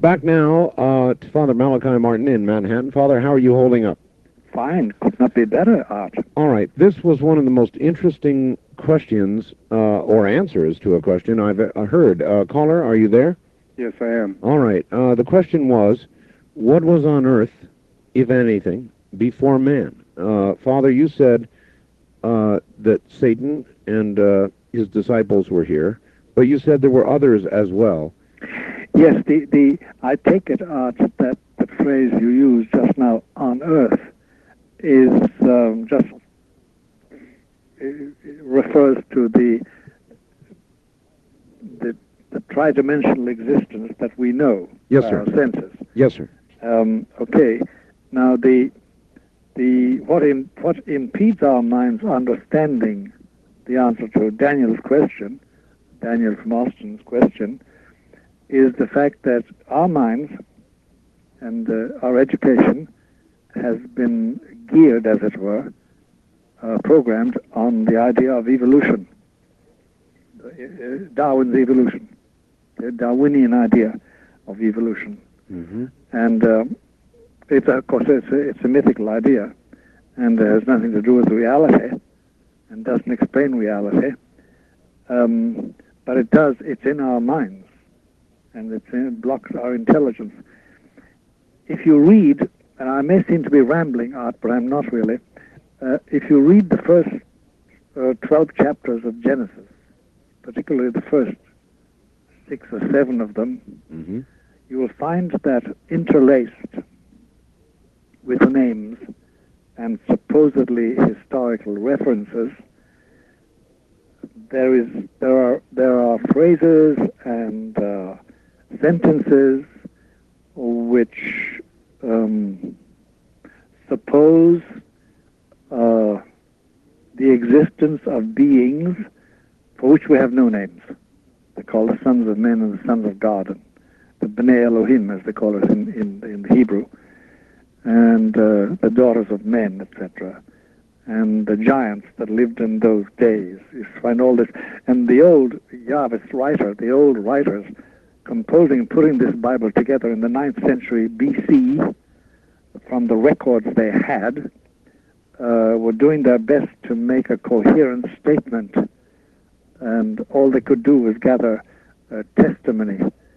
Back now to Father Malachi Martin in Manhattan. Father, how are you holding up? Fine. Could not be better, Art. All right. This was one of the most interesting questions or answers to a question I've heard. Caller, are you there? Yes, I am. All right. The question was, what was on earth, if anything, before man? Father, you said that Satan and his disciples were here, but you said there were others as well. Yes, I take it, Art, that the phrase you used just now, on earth, is just refers to the tridimensional existence that we know Yes, by sir. our senses. Yes, sir. Okay. Now, what impedes our minds understanding the answer to Daniel from Austin's question, is the fact that our minds and our education has been geared, as it were, programmed on the idea of evolution, Darwin's evolution, the Darwinian idea of evolution. Mm-hmm. And it's, of course, it's a mythical idea, and it has nothing to do with reality, and doesn't explain reality. But it's in our minds, and it blocks our intelligence. If you read, and I may seem to be rambling, Art, but I'm not really, if you read the first 12 chapters of Genesis, particularly the first 6 or 7 of them, Mm-hmm. you will find that interlaced with names and supposedly historical references, there are phrases and sentences which suppose the existence of beings for which we have no names. They're called the sons of men and the sons of God, the B'nai Elohim, as they call it in Hebrew, and the daughters of men, etc., and the giants that lived in those days. You find all this, and the old the old writers composing and putting this Bible together in the 9th century BC, from the records they had, were doing their best to make a coherent statement, and all they could do was gather testimony.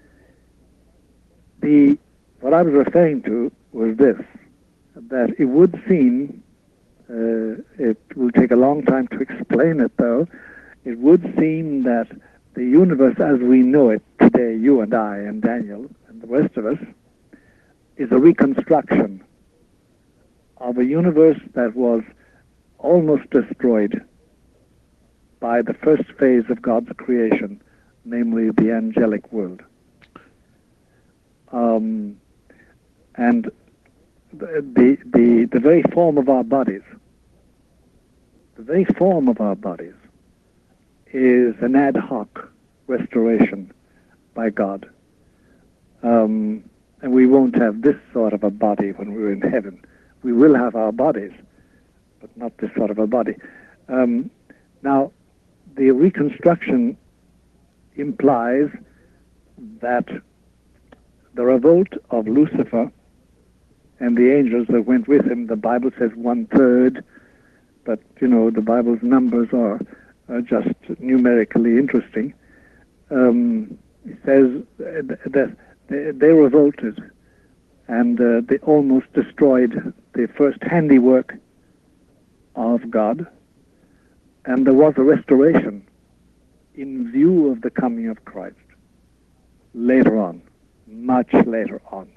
What I was referring to was this, that it would seem, it will take a long time to explain it though, it would seem that the universe as we know it today, you and I and Daniel and the rest of us, is a reconstruction of a universe that was almost destroyed by the first phase of God's creation, namely the angelic world. And the very form of our bodies, is an ad hoc restoration by God. And we won't have this sort of a body when we're in heaven. We will have our bodies, but not this sort of a body. Now, the reconstruction implies that the revolt of Lucifer and the angels that went with him, the Bible says 1/3, but, the Bible's numbers are just numerically interesting. It says that they revolted, and they almost destroyed the first handiwork of God, and there was a restoration in view of the coming of Christ later on, much later on.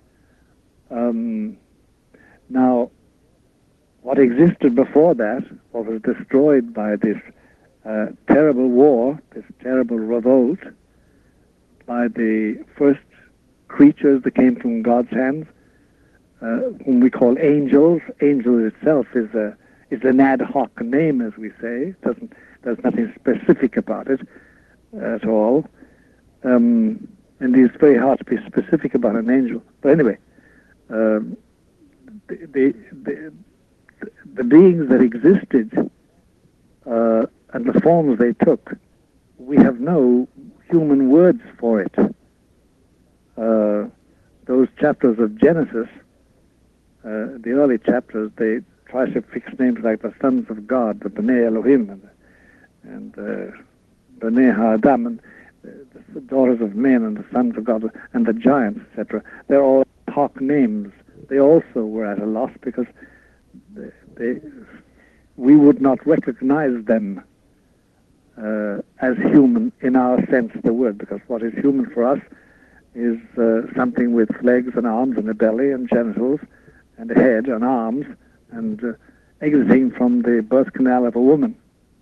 Now, what existed before that, what was destroyed by this terrible war, this terrible revolt, by the first creatures that came from God's hands, whom we call angels. Angel itself is an ad hoc name, as we say. There's nothing specific about it at all. And it's very hard to be specific about an angel. But anyway, the beings that existed and the forms they took, we have no human words for it. chapters of Genesis, the early chapters, they try to fix names like the sons of God, the B'nai Elohim, and B'nai Ha'adam, and the daughters of men, and the sons of God, and the giants, etc. They're all Hawk names. They also were at a loss because we would not recognize them as human in our sense of the word, because what is human for us is something with legs and arms and a belly and genitals and a head and arms and exiting from the birth canal of a woman.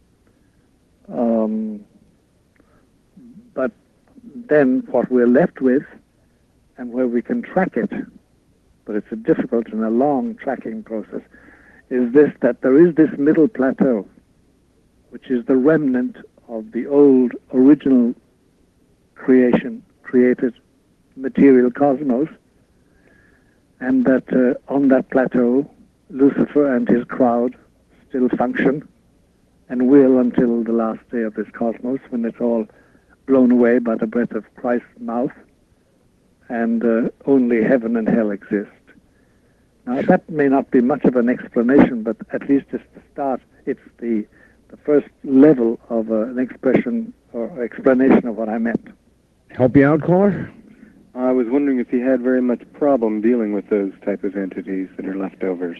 But then what we're left with, and where we can track it, but it's a difficult and a long tracking process, is this, that there is this middle plateau, which is the remnant of the old original created material cosmos, and that on that plateau, Lucifer and his crowd still function and will until the last day of this cosmos, when it's all blown away by the breath of Christ's mouth, and only heaven and hell exist. Now, that may not be much of an explanation, but at least it's the start. It's the first level of an expression or explanation of what I meant. Help you out, caller? I was wondering if you had very much problem dealing with those type of entities that are leftovers.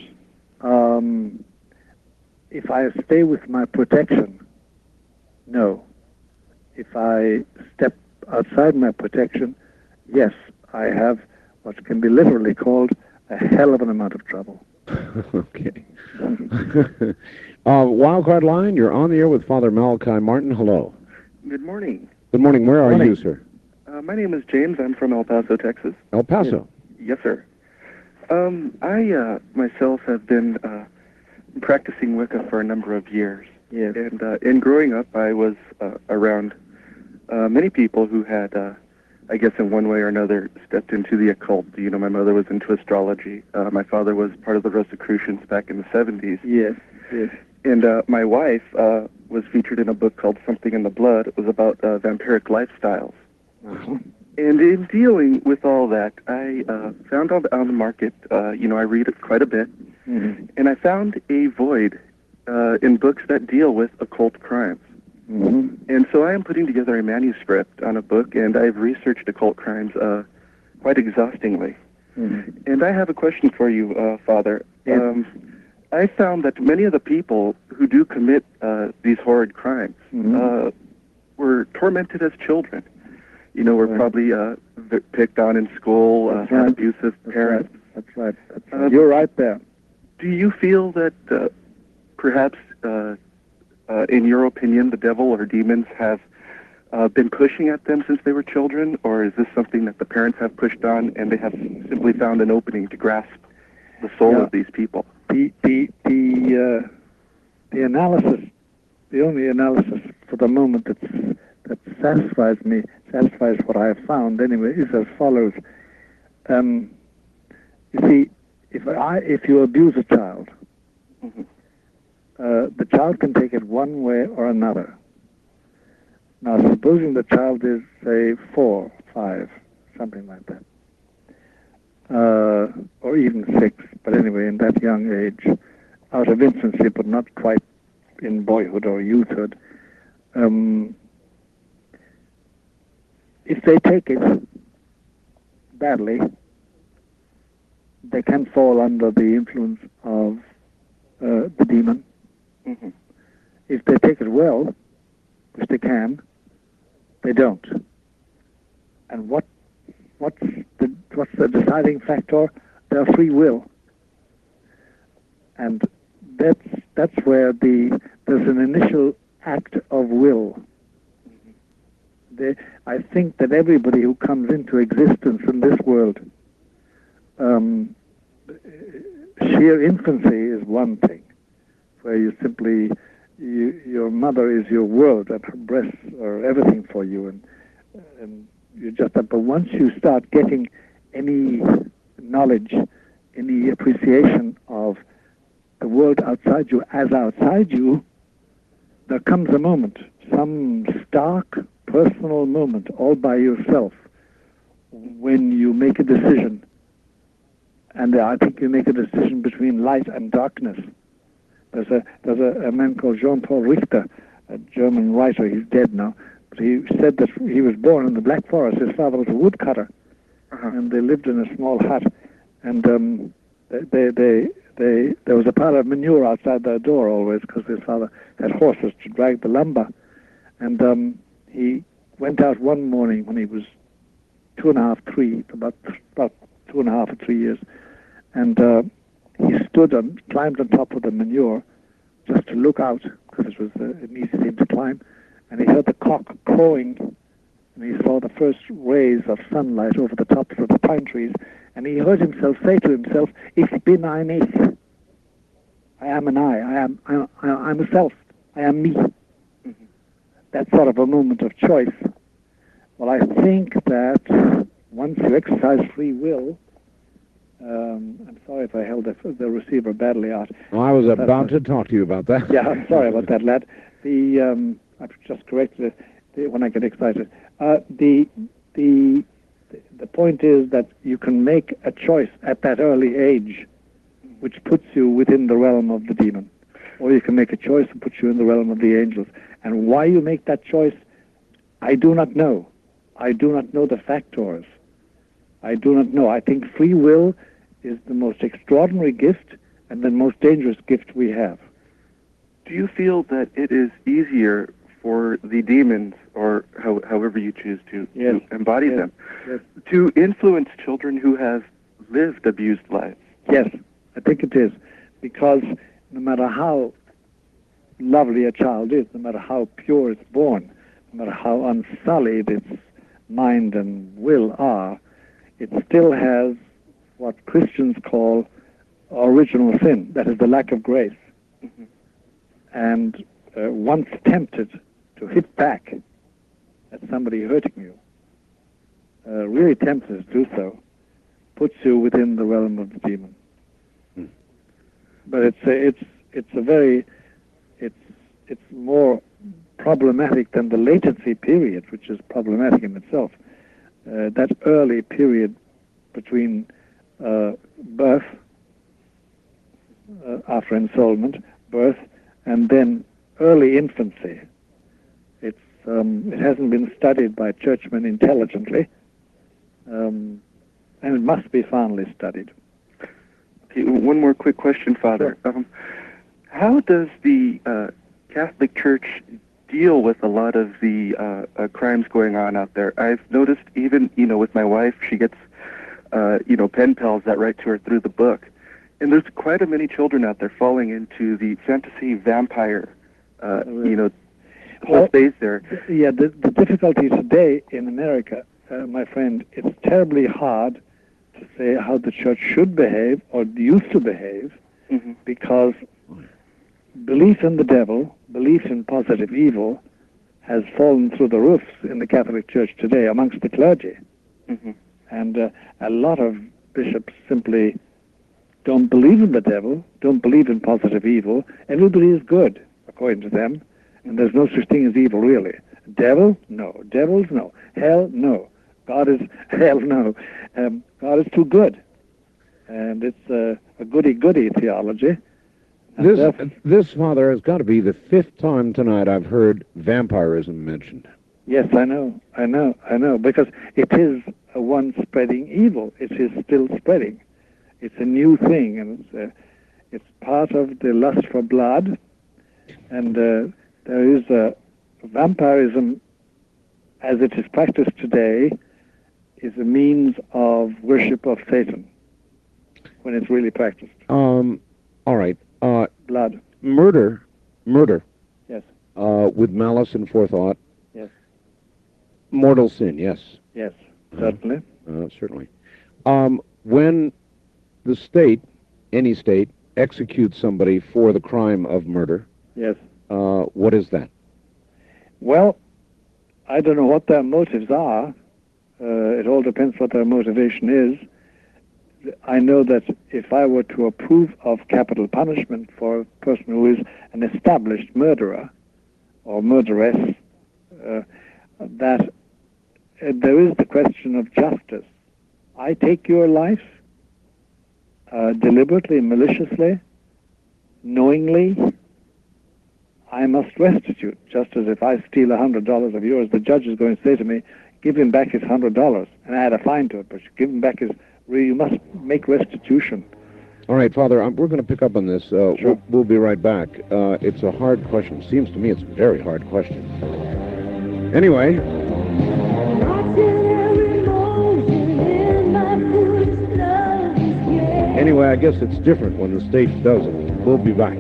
If I stay with my protection, no. If I step outside my protection, yes, I have what can be literally called a hell of an amount of trouble. Okay. Wildcard line, you're on the air with Father Malachi Martin. Hello. Good morning. Good morning. Where are you, sir? My name is James. I'm from El Paso, Texas. El Paso. Yes, sir. I myself have been practicing Wicca for a number of years. Yes. And in growing up, I was around many people who had, I guess in one way or another, stepped into the occult. You know, my mother was into astrology. My father was part of the Rosicrucians back in the 70s. Yes, yes. And my wife was featured in a book called Something in the Blood. It was about vampiric lifestyles. Uh-huh. And in dealing with all that, I found on the market, you know, I read it quite a bit, Mm-hmm. and I found a void in books that deal with occult crimes. Mm-hmm. And so I am putting together a manuscript on a book, and I've researched occult crimes quite exhaustingly. Mm-hmm. And I have a question for you, Father. Yes. I found that many of the people who do commit these horrid crimes Mm-hmm. were tormented as children. You know, were Right. probably picked on in school, That's had right. abusive parents. That's right. That's right. You're right there. Do you feel that perhaps, in your opinion, the devil or demons have been pushing at them since they were children, or is this something that the parents have pushed on and they have simply found an opening to grasp the soul of these people? The analysis, the only analysis for the moment that satisfies me, satisfies what I have found anyway, is as follows. You see, if you abuse a child, Mm-hmm. the child can take it one way or another. Now, supposing the child is, say, 4, 5, something like that, or even 6, but anyway, in that young age, out of infancy, but not quite in boyhood or youthhood, if they take it badly, they can fall under the influence of the demon. Mm-hmm. If they take it well, which they can, they don't. And what's the deciding factor? Their free will. And that's where there's an initial act of will. I think that everybody who comes into existence in this world, sheer infancy is one thing, where you simply, your mother is your world, and her breasts are everything for you, and you just. But once you start getting any knowledge, any appreciation of the world outside you as outside you, there comes a moment, some stark personal moment, all by yourself, when you make a decision And I think you make a decision between light and darkness. There's a man called Jean-Paul Richter, a German writer. He's dead now. But he said that he was born in the Black Forest. His father was a woodcutter, and they lived in a small hut. And there was a pile of manure outside their door always, because his father had horses to drag the lumber. And he went out one morning when he was 2.5, 3, about 2.5 or 3 years, and he stood and climbed on top of the manure just to look out, because it was an easy thing to climb. And he heard the cock crowing, and he saw the first rays of sunlight over the tops of the pine trees, and he heard himself say to himself, "Ich bin ein Ich." I am an I'm a self. I am me. Mm-hmm. That's sort of a moment of choice. Well, I think that once you exercise free will, I'm sorry if I held the receiver badly out. Oh, I was about to talk to you about that. Yeah, I'm sorry about that, lad. I've just corrected it when I get excited. The point is that you can make a choice at that early age, which puts you within the realm of the demon, or you can make a choice and put you in the realm of the angels. And why you make that choice, I do not know. I do not know the factors. I do not know. I think free will is the most extraordinary gift and the most dangerous gift we have. Do you feel that it is easier for the demons, or however you choose to embody them, to influence children who have lived abused lives? Yes, I think it is. Because no matter how lovely a child is, no matter how pure it's born, no matter how unsullied its mind and will are, it still has what Christians call original sin, that is the lack of grace. Mm-hmm. And once tempted to hit back at somebody hurting you, really tempted to do so, puts you within the realm of the demon. Mm. But it's more problematic than the latency period, which is problematic in itself. That early period between birth, after ensoulment, birth, and then early infancy. It hasn't been studied by churchmen intelligently, and it must be finally studied. Okay, one more quick question, Father. Sure. How does the Catholic Church deal with a lot of the crimes going on out there? I've noticed even, with my wife, she gets, pen pals that write to her through the book. And there's quite a many children out there falling into the fantasy vampire, whole phase there. Yeah, the difficulty today in America, my friend, it's terribly hard to say how the church should behave or used to behave, mm-hmm. because belief in the devil, belief in positive evil, has fallen through the roofs in the Catholic Church today amongst the clergy. Mm-hmm. And a lot of bishops simply don't believe in the devil, don't believe in positive evil. Everybody is good, according to them, and there's no such thing as evil, really. Devil? No. Devils? No. Hell? No. God is... Hell? No. God is too good. And it's a goody-goody theology. This, Father, has got to be the 5th time tonight I've heard vampirism mentioned. Yes, I know, because it is one spreading evil. It is still spreading. It's a new thing, and it's part of the lust for blood, and there is vampirism, as it is practiced today, is a means of worship of Satan, when it's really practiced. All right. Blood. Murder. Yes. With malice and forethought. Yes. Mortal sin, yes. Yes, certainly. Certainly. When the state, any state, executes somebody for the crime of murder, yes. What is that? Well, I don't know what their motives are. It all depends what their motivation is. I know that if I were to approve of capital punishment for a person who is an established murderer or murderess, that there is the question of justice. I take your life, deliberately, maliciously, knowingly, I must restitute. Just as if I steal $100 of yours, the judge is going to say to me, give him back his $100, and add a fine to it, but give him back his, you must make restitution. All right, Father, we're going to pick up on this. Sure. We'll be right back. It's a hard question. Seems to me it's a very hard question. Anyway, I guess it's different when the state does it. We'll be back.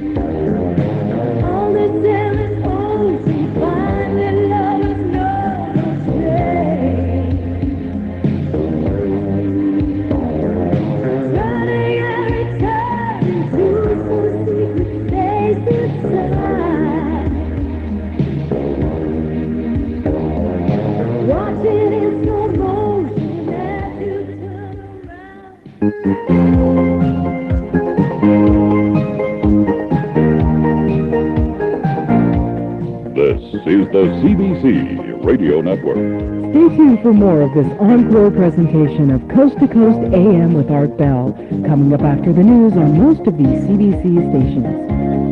This is the CBC Radio Network. Stay tuned for more of this encore presentation of Coast to Coast AM with Art Bell, coming up after the news on most of these CBC stations.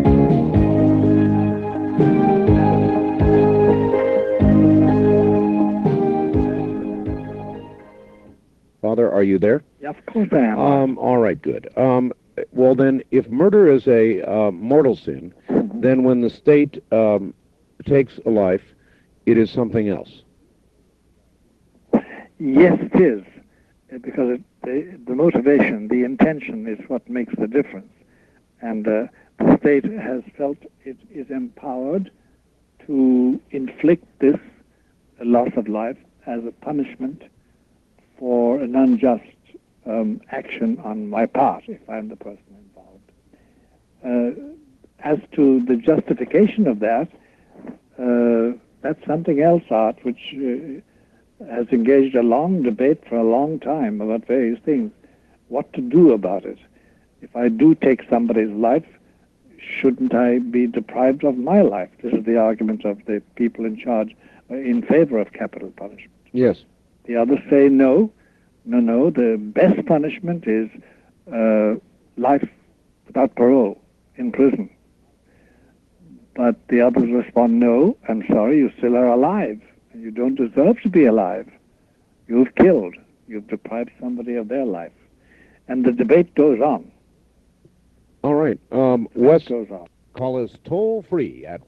Father, are you there? Yeah, of course I am. All right, good. Well, then, if murder is a mortal sin, then when the state takes a life, it is something else. Yes, it is, because the motivation, the intention is what makes the difference. And the state has felt it is empowered to inflict this loss of life as a punishment for an unjust action on my part, if I'm the person involved. As to the justification of that, that's something else, Art, which has engaged a long debate for a long time about various things. What to do about it? If I do take somebody's life, shouldn't I be deprived of my life? This is the argument of the people in charge in favor of capital punishment. Yes. The others say no, the best punishment is life without parole in prison. But the others respond, no, I'm sorry, you still are alive. You don't deserve to be alive. You've killed. You've deprived somebody of their life. And the debate goes on. All right. Wes, goes on. call us toll-free at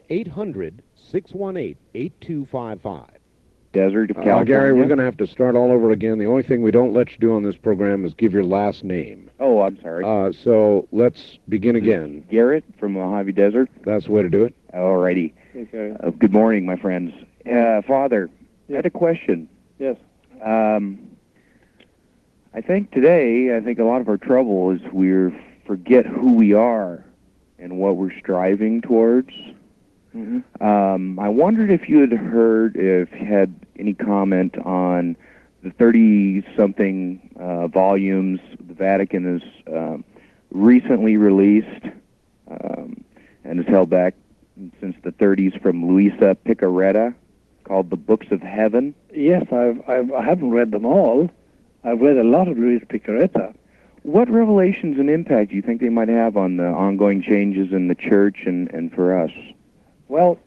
1-800-618-8255. Desert of California. Gary, we're going to have to start all over again. The only thing we don't let you do on this program is give your last name. Oh, I'm sorry. So let's begin again. Garrett from Mojave Desert. That's the way to do it. Alrighty. Okay. Good morning, my friends. Father, I had a question. Yes. I think today, a lot of our trouble is we forget who we are and what we're striving towards. Mm-hmm. I wondered if you had any comment on the 30-something volumes the Vatican has recently released and has held back since the 30s from Luisa Picaretta, called The Books of Heaven. Yes, I haven't read them all. I've read a lot of Luis Picaretta. What revelations and impact do you think they might have on the ongoing changes in the church and for us? Well,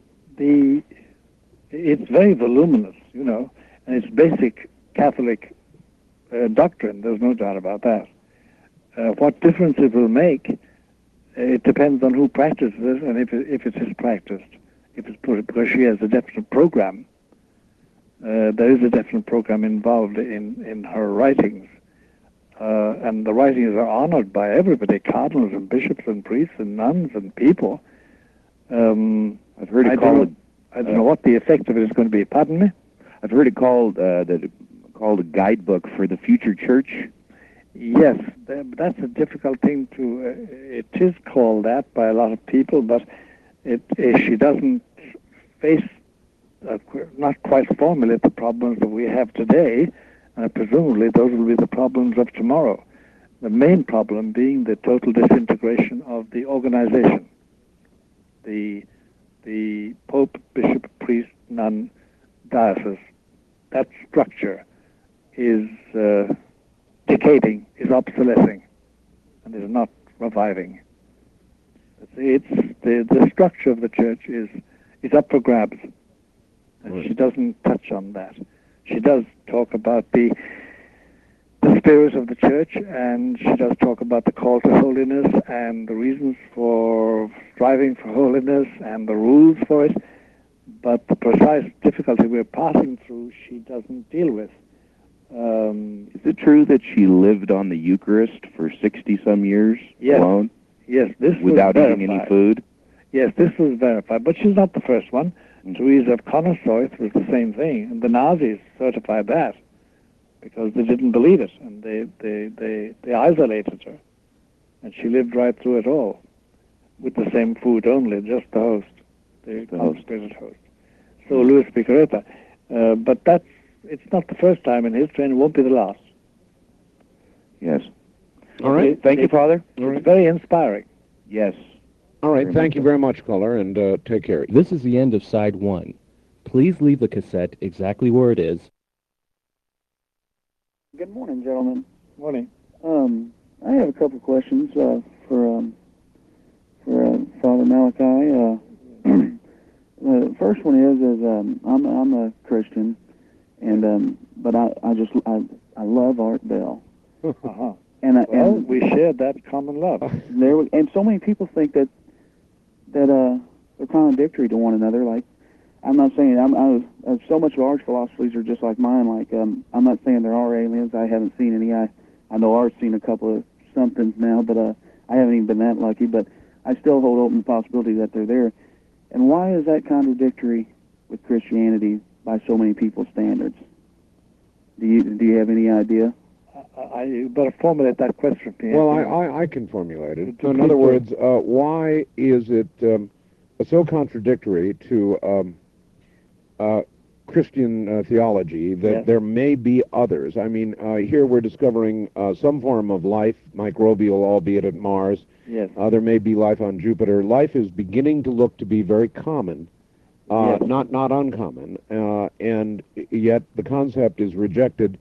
it's very voluminous, and it's basic Catholic doctrine. There's no doubt about that. What difference it will make, it depends on who practices it and if it is practiced. Because she has a definite program. There is a definite program involved in her writings. And the writings are honored by everybody, cardinals and bishops and priests and nuns and people. I've heard it I don't know what the effect of it is going to be. Pardon me? I've heard it called a guidebook for the future church. Yes, that's a difficult thing to... it is called that by a lot of people, but she doesn't face, not quite formulate the problems that we have today, and presumably those will be the problems of tomorrow. The main problem being the total disintegration of the organization. The Pope, Bishop, Priest, Nun, Diocese, that structure is decaying, is obsolescing. reviving. It's the structure of the church is up for grabs, and she doesn't touch on that. She does talk about the spirit of the church, and she does talk about the call to holiness and the reasons for striving for holiness and the rules for it. But the precise difficulty we're passing through, she doesn't deal with. Is it true that she lived on the Eucharist for 60-some years alone? Yes, this without was eating any food? Yes, this was verified, but she's not the first one. Teresa of Connorsouth was the same thing, and the Nazis certified that because they didn't believe it, and they isolated her, and she lived right through it all with the same food only, just the host, the consecrated host. So Luis Picareta, but it's not the first time in history, and it won't be the last. Yes. All right. Thank you, Father. It's very inspiring. Yes. All right. Thank you very much, caller, and take care. This is the end of side 1. Please leave the cassette exactly where it is. Good morning, gentlemen. Morning. I have a couple of questions for Father Malachi. The first one is I'm a Christian, and but I love Art Bell. Uh-huh. And we shared that common love. And so many people think that they're contradictory to one another. Like, I'm not saying so much of Art's philosophies are just like mine. Like, I'm not saying there are aliens. I haven't seen any. I know Art's seen a couple of somethings now, but I haven't even been that lucky. But I still hold open the possibility that they're there. And why is that contradictory with Christianity by so many people's standards? Do you have any idea? You better formulate that question for me. Well, I can formulate it. So in other words, why is it so contradictory to Christian theology that there may be others? I mean, here we're discovering some form of life, microbial, albeit at Mars. Yes. There may be life on Jupiter. Life is beginning to look to be very common, not uncommon, and yet the concept is rejected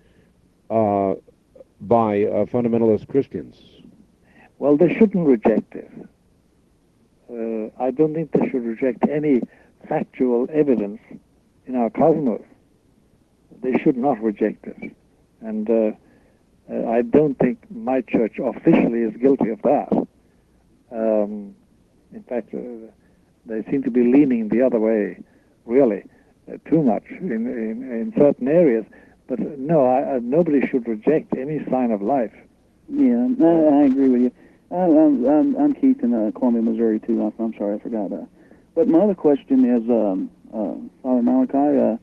by fundamentalist Christians. Well, they shouldn't reject it. I don't think they should reject any factual evidence in our cosmos. They should not reject it. And I don't think my church officially is guilty of that. In fact, they seem to be leaning the other way, really, too much in certain areas. But no, nobody should reject any sign of life. Yeah, I agree with you. I'm Keith in Columbia, Missouri, too. I'm sorry, I forgot that. But my other question is, Father Malachi,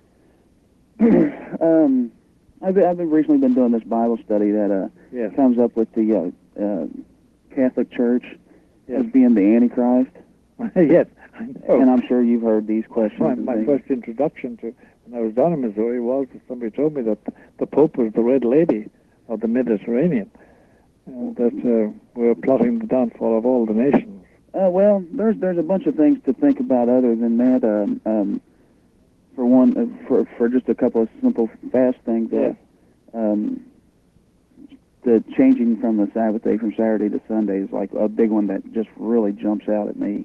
I've recently been doing this Bible study that comes up with the Catholic Church as being the Antichrist. Yes, I know. And I'm sure you've heard these questions. My first introduction to when I was down in Missouri was that somebody told me that the Pope was the Red Lady of the Mediterranean, and that we're plotting the downfall of all the nations. Well, there's a bunch of things to think about other than that. For one, for just a couple of simple, fast things. The changing from the Sabbath day from Saturday to Sunday is like a big one that just really jumps out at me.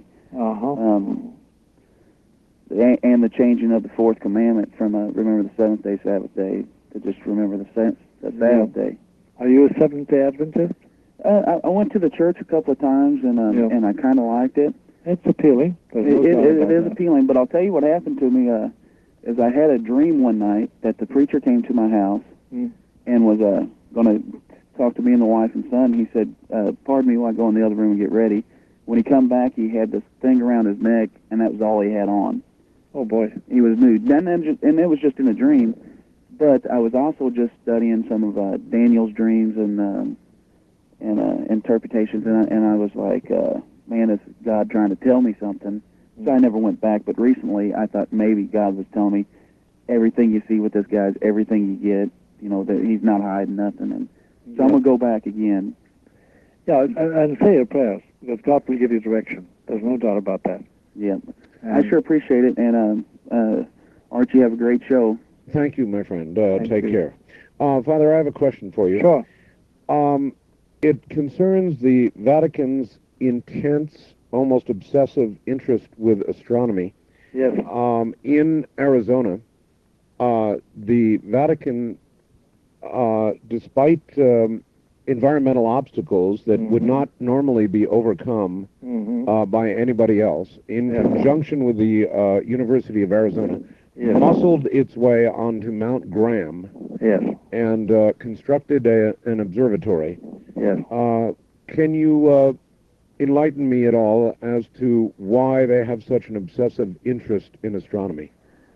And the changing of the fourth commandment from remember the seventh day Sabbath day to just remember the Sabbath day. Are you a Seventh-day Adventist? I went to the church a couple of times and I kind of liked it. It's appealing. It is appealing, but I'll tell you what happened to me is I had a dream one night that the preacher came to my house and was going to talk to me and the wife and son. He said, pardon me while I go in the other room and get ready. When he come back, he had this thing around his neck, and that was all he had on. Oh, boy. He was nude. And it was just in a dream. But I was also just studying some of Daniel's dreams and interpretations, and I was like, man, is God trying to tell me something? So I never went back, but recently I thought maybe God was telling me everything you see with this guy is everything you get, that he's not hiding nothing. And so I'm going to go back again. Yeah, and say your prayers, because God will give you direction. There's no doubt about that. Yeah. I sure appreciate it, and Archie, have a great show. Thank you, my friend. Take care. Father, I have a question for you. Sure. it concerns the Vatican's intense, almost obsessive interest with astronomy. Yes. In Arizona, the Vatican, despite environmental obstacles that would not normally be overcome by anybody else, in conjunction with the University of Arizona, muscled its way onto Mount Graham and constructed an observatory. Yes. Can you enlighten me at all as to why they have such an obsessive interest in astronomy?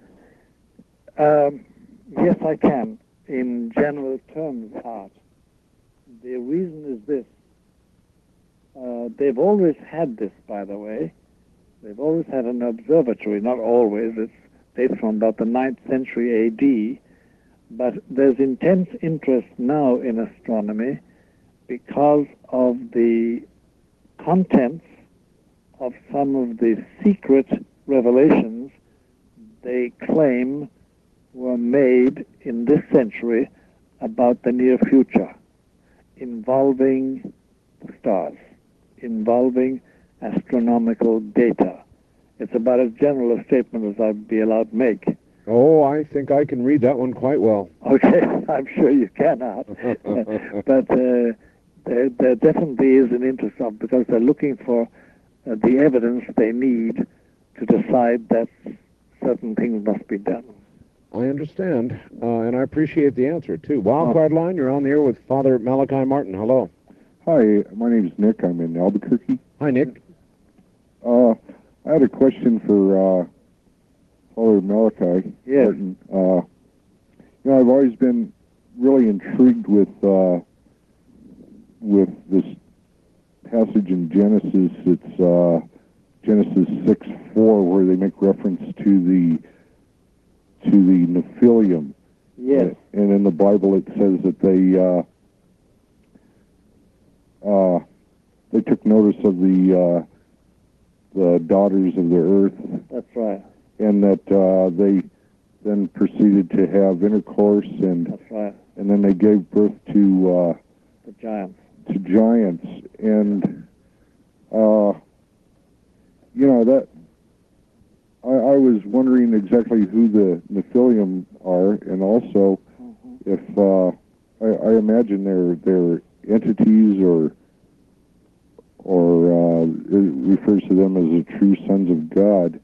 Yes, I can. In general terms, Art. The reason is this. They've always had this, by the way. They've always had an observatory, not always. It dates from about the 9th century A.D., but there's intense interest now in astronomy because of the contents of some of the secret revelations they claim were made in this century about the near future, involving the stars, involving astronomical data. It's about as general a statement as I'd be allowed to make. Oh, I think I can read that one quite well. Okay, I'm sure you cannot. But there definitely is an interest of, because they're looking for the evidence they need to decide that certain things must be done. I understand, and I appreciate the answer, too. Wildcard Line, you're on the air with Father Malachi Martin. Hello. Hi, my name's Nick. I'm in Albuquerque. Hi, Nick. I had a question for Father Malachi Martin. I've always been really intrigued with this passage in Genesis. It's Genesis 6:4, where they make reference to the Nephilim. Yes. And in the Bible it says that they took notice of the daughters of the earth. That's right. And that they then proceeded to have intercourse, and that's right. And then they gave birth to the giants. To giants, and that. I was wondering exactly who the Nephilim are, and also if I imagine they're entities, or it refers to them as the true sons of God.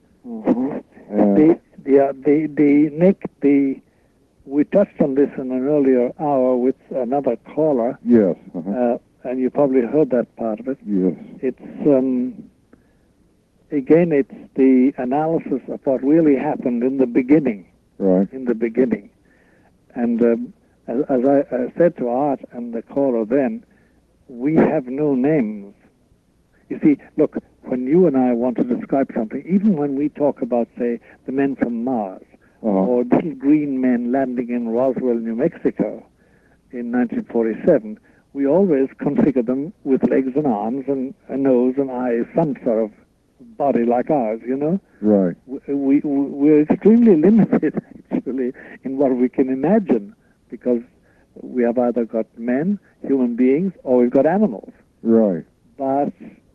Nick, we touched on this in an earlier hour with another caller. Yes. And you probably heard that part of it. Yes. It's again, it's the analysis of what really happened in the beginning. Right. In the beginning. And as I said to Art and the caller then, we have no names. You see, look, when you and I want to describe something, even when we talk about, say, the men from Mars, or little green men landing in Roswell, New Mexico in 1947, we always configure them with legs and arms and a nose and eyes, some sort of body like ours, you know? Right. We're extremely limited, actually, in what we can imagine, because we have either got men, human beings, or we've got animals. Right. But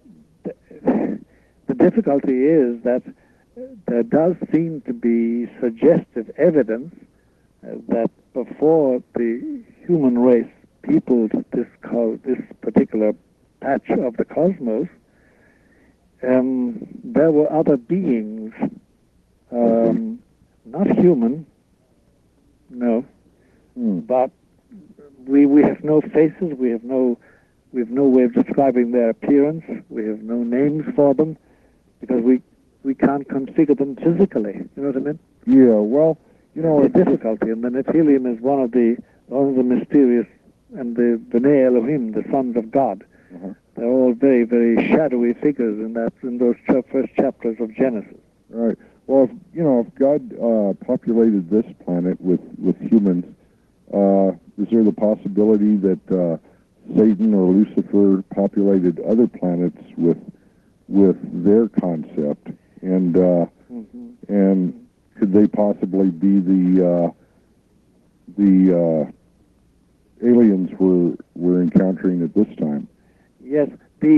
the difficulty is that there does seem to be suggestive evidence that before the human race peopled this particular patch of the cosmos, there were other beings, not human, no, but we have no faces, we have no way of describing their appearance, we have no names for them, because we can't configure them physically. You know what I mean? Yeah. Well, the difficulty, and the Nephilim is one of the mysterious, and the B'nai Elohim, the sons of God. They're all very, very shadowy figures in those first chapters of Genesis. Right. Well, if God populated this planet with humans, is there the possibility that Satan or Lucifer populated other planets with their concept, and could they possibly be the aliens we're encountering at this time. Yes,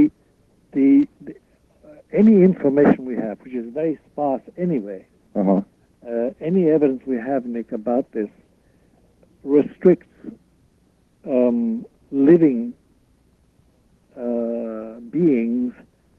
any information we have, which is very sparse anyway, Uh-huh. any evidence we have, Nick, about this restricts living beings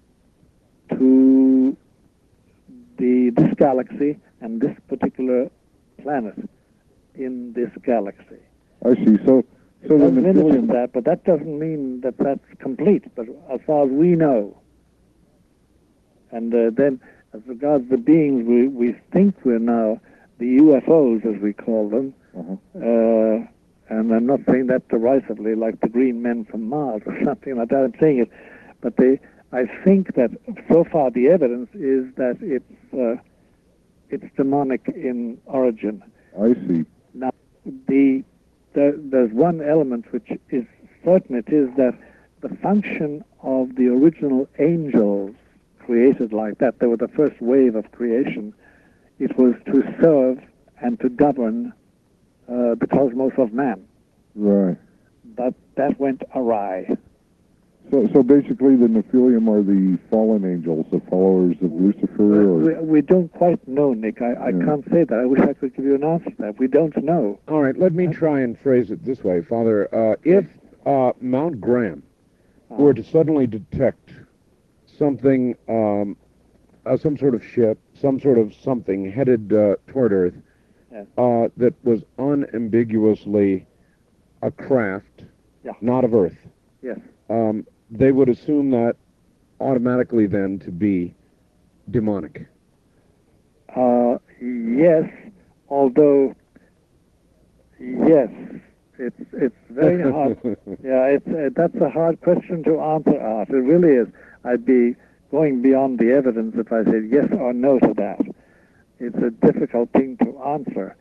to this galaxy and this particular planet in this galaxy. I see. So It the does limit Nephilim, that, but that doesn't mean that that's complete. But as far as we know, and then as regards the beings we think we're now, the UFOs as we call them, uh-huh. and I'm not saying that derisively like the green men from Mars or something like that. I'm saying it, but I think that so far the evidence is that it's demonic in origin. I see. Now, there's one element which is certain. It is that the function of the original angels created like that, they were the first wave of creation, it was to serve and to govern the cosmos of man. Right. But that went awry. So basically the Nephilim are the fallen angels, the followers of Lucifer? Or... We don't quite know, Nick. I can't say that. I wish I could give you an answer to that. We don't know. All right, let me try and phrase it this way, Father. If Mount Graham were to suddenly detect something, some sort of ship, some sort of something headed toward Earth, yes. That was unambiguously a craft, not of Earth, yes. They would assume that automatically then to be demonic. Yes, although, yes, it's very hard. Yeah, that's a hard question to answer, Art. It really is. I'd be going beyond the evidence if I said yes or no to that. It's a difficult thing to answer.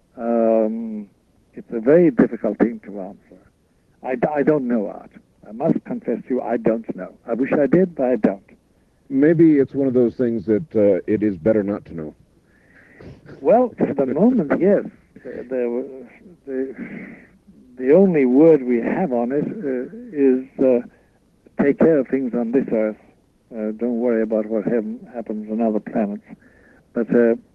It's a very difficult thing to answer. I don't know, Art. I must confess to you, I don't know. I wish I did, but I don't. Maybe it's one of those things that it is better not to know. Well, for the moment, yes. The only word we have on it is take care of things on this Earth. Don't worry about what happens on other planets. But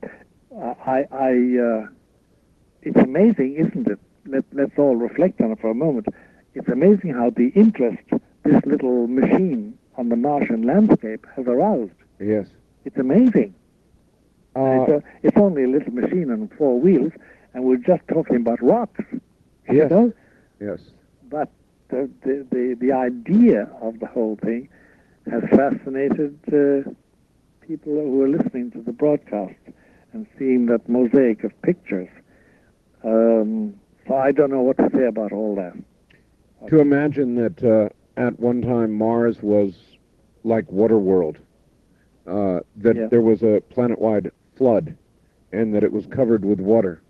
it's amazing, isn't it? Let's all reflect on it for a moment. It's amazing how the interest this little machine on the Martian landscape has aroused. Yes. It's amazing. It's only a little machine on 4 wheels, and we're just talking about rocks. Yes. You know? Yes. But the idea of the whole thing has fascinated people who are listening to the broadcast and seeing that mosaic of pictures. So I don't know what to say about all that. To imagine that at one time Mars was like Waterworld, that there was a planet-wide flood, and that it was covered with water.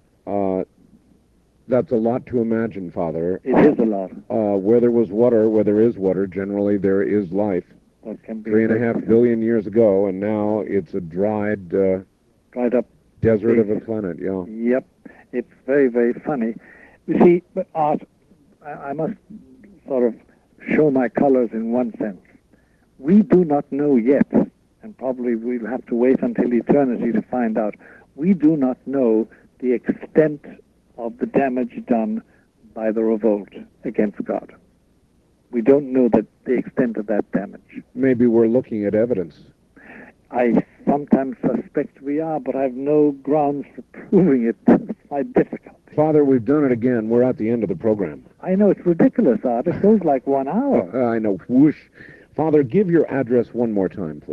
That's a lot to imagine, Father. It is a lot. Where there was water, where there is water, generally there is life. 3.5 billion years ago, and now it's a dried up desert of a planet. Yeah. Yep. It's very, very funny. You see, but Art, I must sort of show my colors in one sense. We do not know yet, and probably we'll have to wait until eternity to find out. We do not know the extent of the damage done by the revolt against God. We don't know the extent of that damage. Maybe we're looking at evidence. I sometimes suspect we are, but I have no grounds for proving it. It's quite difficult. Father, we've done it again. We're at the end of the program. I know, it's ridiculous, Art. It goes like 1 hour. I know. Whoosh. Father, give your address one more time, please.